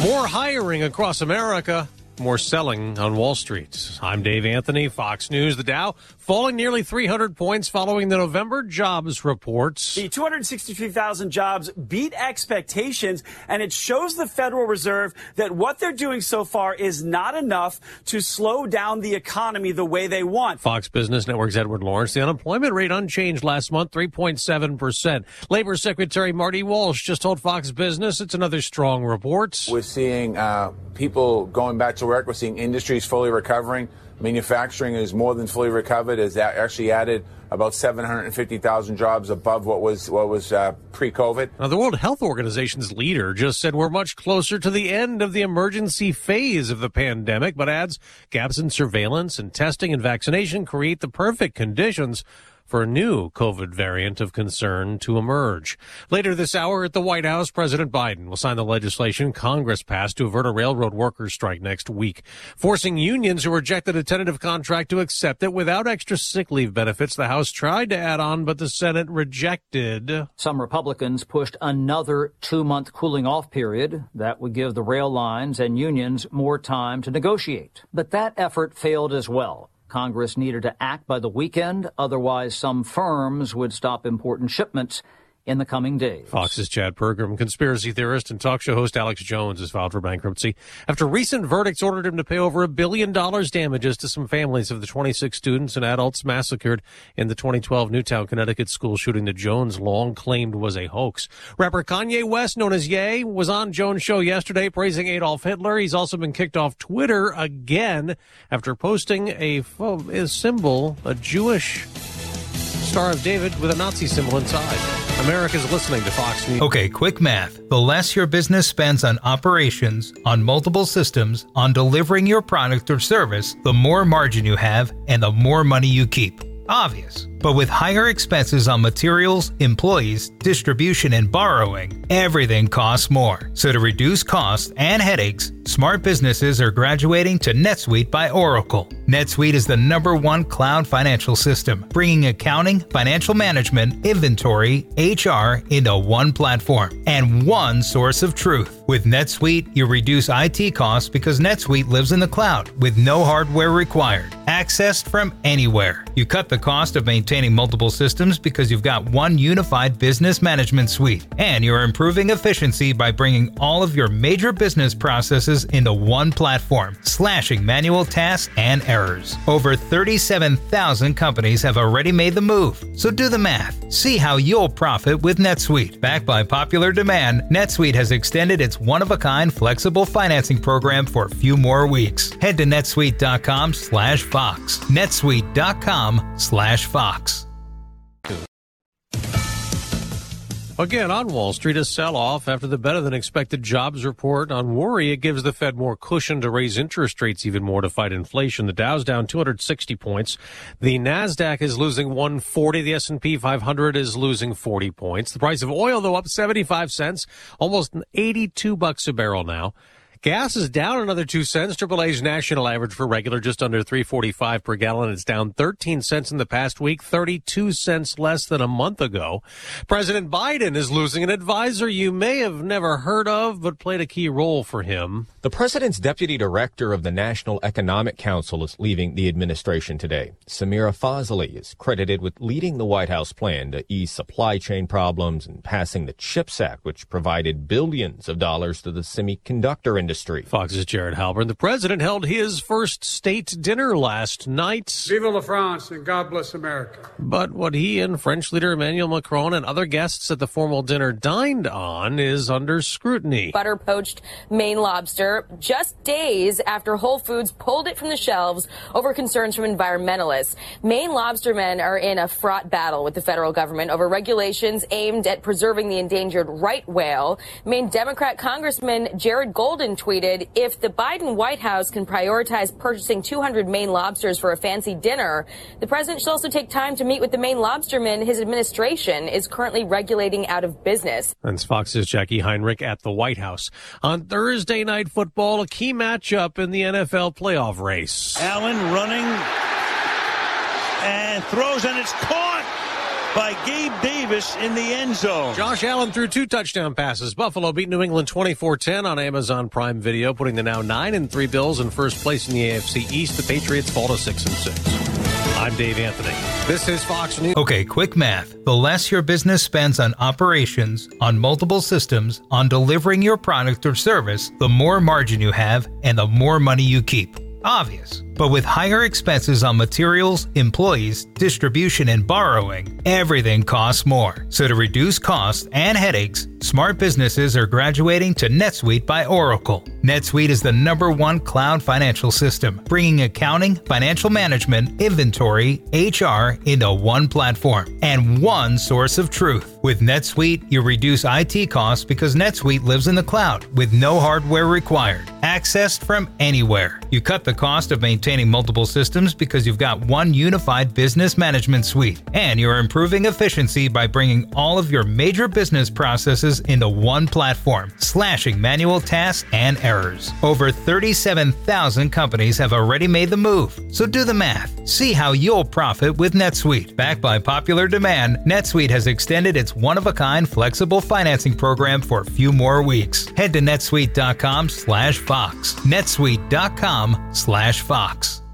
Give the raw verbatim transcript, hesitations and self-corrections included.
More hiring across America, more selling on Wall Street. I'm Dave Anthony, Fox News. The Dow falling nearly three hundred points following the November jobs reports. The two hundred sixty-three thousand jobs beat expectations, and it shows the Federal Reserve that what they're doing so far is not enough to slow down the economy the way they want. Fox Business Network's Edward Lawrence. The unemployment rate unchanged last month, three point seven percent. Labor Secretary Marty Walsh just told Fox Business it's another strong report. We're seeing uh, people going back to work. We're seeing industries fully recovering. Manufacturing is more than fully recovered. Has actually added about seven hundred fifty thousand jobs above what was what was uh, pre-COVID. Now, the World Health Organization's leader just said we're much closer to the end of the emergency phase of the pandemic, but adds gaps in surveillance and testing and vaccination create the perfect conditions for a new COVID variant of concern to emerge. Later this hour at the White House, President Biden will sign the legislation Congress passed to avert a railroad workers' strike next week, forcing unions who rejected a tentative contract to accept it without extra sick leave benefits. The House tried to add on, but the Senate rejected. Some Republicans pushed another two-month cooling-off period that would give the rail lines and unions more time to negotiate. But that effort failed as well. Congress needed to act by the weekend, otherwise some firms would stop important shipments in the coming days. Fox's Chad Pergram, conspiracy theorist and talk show host Alex Jones has filed for bankruptcy after recent verdicts ordered him to pay over a billion dollars damages to some families of the twenty-six students and adults massacred in the twenty twelve Newtown, Connecticut school shooting that Jones long claimed was a hoax. Rapper Kanye West, known as Ye, was on Jones' show yesterday praising Adolf Hitler. He's also been kicked off Twitter again after posting a, a symbol, a Jewish Star of David with a Nazi symbol inside. America's listening to Fox News. Okay, quick math. The less your business spends on operations, on multiple systems, on delivering your product or service, the more margin you have and the more money you keep. Obvious. But with higher expenses on materials, employees, distribution, and borrowing, everything costs more. So to reduce costs and headaches, smart businesses are graduating to NetSuite by Oracle. NetSuite is the number one cloud financial system, bringing accounting, financial management, inventory, H R into one platform and one source of truth. With NetSuite, you reduce I T costs because NetSuite lives in the cloud with no hardware required, accessed from anywhere. You cut the cost of maintaining multiple systems because you've got one unified business management suite, and you're improving efficiency by bringing all of your major business processes into one platform, slashing manual tasks and errors. Over thirty-seven thousand companies have already made the move, so do the math. See how you'll profit with NetSuite. Backed by popular demand, NetSuite has extended its one-of-a-kind flexible financing program for a few more weeks. Head to netsuite.com slash Fox. netsuite.com slash Fox. Again, on Wall Street, a sell-off after the better-than-expected jobs report. On worry, it gives the Fed more cushion to raise interest rates even more to fight inflation. The Dow's down two hundred sixty points. The NASDAQ is losing one hundred forty. The S and P five hundred is losing forty points. The price of oil, though, up seventy-five cents, almost eighty-two bucks a barrel now. Gas is down another two cents. triple A's national average for regular just under three forty-five per gallon. It's down thirteen cents in the past week, thirty-two cents less than a month ago. President Biden is losing an advisor you may have never heard of, but played a key role for him. The president's deputy director of the National Economic Council is leaving the administration today. Samira Fazeli is credited with leading the White House plan to ease supply chain problems and passing the CHIPS Act, which provided billions of dollars to the semiconductor industry. Fox's Jared Halpern. The president held his first state dinner last night. Vive la France and God bless America. But what he and French leader Emmanuel Macron and other guests at the formal dinner dined on is under scrutiny. Butter poached Maine lobster just days after Whole Foods pulled it from the shelves over concerns from environmentalists. Maine lobstermen are in a fraught battle with the federal government over regulations aimed at preserving the endangered right whale. Maine Democrat Congressman Jared Golden tweeted, if the Biden White House can prioritize purchasing two hundred Maine lobsters for a fancy dinner, the president should also take time to meet with the Maine lobstermen his administration is currently regulating out of business. That's Fox's Jackie Heinrich at the White House. On Thursday Night Football, a key matchup in the N F L playoff race. Allen running and throws, and it's caught. by Gabe Davis in the end zone. Josh Allen threw two touchdown passes. Buffalo beat New England twenty-four ten on Amazon Prime Video, putting the now nine and three Bills in first place in the A F C East. The Patriots fall to six and six. I'm Dave Anthony. This is Fox News. Okay, quick math. The less your business spends on operations, on multiple systems, on delivering your product or service, the more margin you have and the more money you keep. Obvious. But with higher expenses on materials, employees, distribution, and borrowing, everything costs more. So to reduce costs and headaches, smart businesses are graduating to NetSuite by Oracle. NetSuite is the number one cloud financial system, bringing accounting, financial management, inventory, H R into one platform and one source of truth. With NetSuite, you reduce I T costs because NetSuite lives in the cloud with no hardware required, accessed from anywhere. You cut the cost of maintaining multiple systems because you've got one unified business management suite, and you're improving efficiency by bringing all of your major business processes into one platform, slashing manual tasks and errors. Over thirty-seven thousand companies have already made the move, so do the math. See how you'll profit with NetSuite. Backed by popular demand, NetSuite has extended its one-of-a-kind flexible financing program for a few more weeks. Head to netsuite.com slash Fox. netsuite.com slash Fox.